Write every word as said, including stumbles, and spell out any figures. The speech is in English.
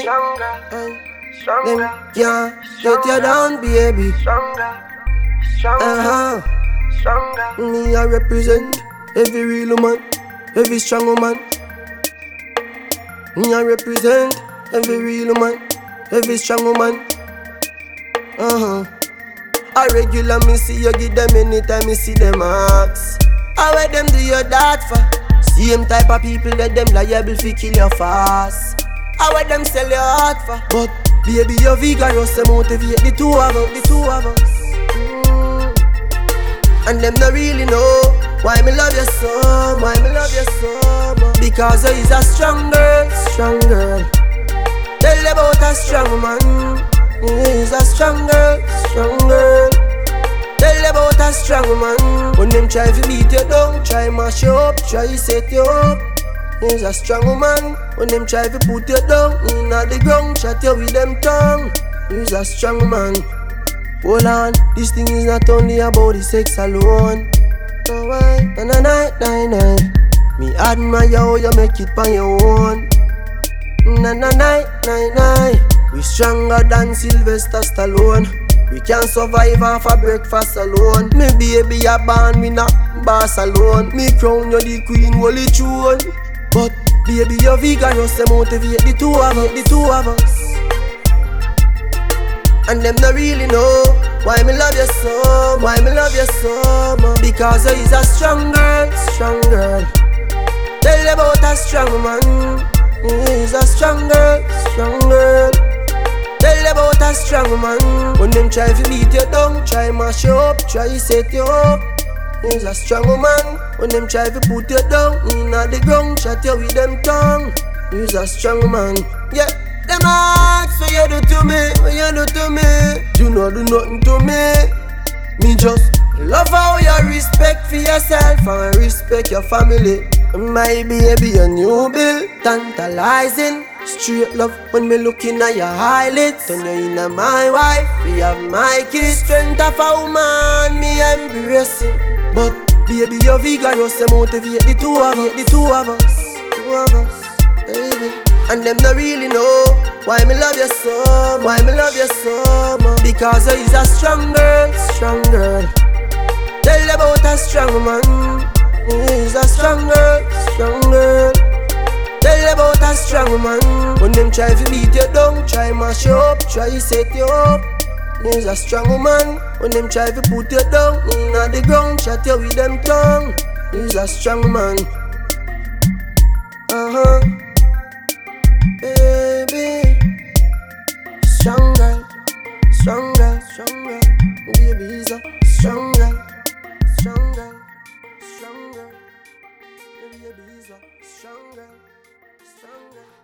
Stronger, Them can't get you down, baby. stronger, stronger, Uh-huh. stronger. Me I represent every real woman, every strong woman. Me I represent every real woman, every strong woman. Uh-huh. A regular me see you give them anytime me see them ask. How where them do your that for? Same type of people that them liable fi kill you fast. How where them sell your heart for? But baby you vigorous to motivate the two of us, the two of us. Mm. And them not really know why me love you so, why me love you so much. Because you is a strong girl, strong girl. Tell about a strong man. He is a strong girl, strong girl. Tell about a strong man. When them try to beat you down, try mash you up, try set you up. He's a strong woman. When them try to put you down, in the ground, chat you with them tongue. He's a strong man. Hold on, this thing is not only about the sex alone. So why, na na na na na. Me admire how you make it on your own. Na na na na na. We stronger than Sylvester Stallone. We can't survive off a breakfast alone. Me baby a born, me not boss alone. Me crown you the queen, holy throne. But baby you vigorous to motivate the two of us, the two of us. And them not really know why me love you so, why me love you so much. Because you is a strong girl, strong girl. Tell about a strong man. He is a strong girl, strong girl. Tell about a strong man. When them try to beat you down, try mash you up, try set you up. He's a strong man. When them try to put you down, in the ground, chat you with them tongue. He's a strong man. Yeah, them ask what you do to me, what you do to me. You not do nothing to me. Me just love how you respect for yourself and respect your family. My baby, a new bill, tantalizing. Straight love when me looking at your eyelids. Turn you into my wife, we have my kids. Strength of a woman, me embracing. But baby, you vigorous to motivate the two of us, the two of us, two of us, baby. And them not really know why me love you so, why me love you so much. Because you is a strong girl, strong girl. Tell about a strong man. He is a strong girl, strong girl. Tell about a strong man. When them try to beat you down, try mash you up, try set you up. He's a strong man. When them try to put you down, in the ground, chat you with them tongue. He's a strong man. Uh-huh. Baby, strong girl, strong girl, strong girl. Baby, he's a strong girl, strong girl, strong girl. Baby, he's a strong girl, strong girl.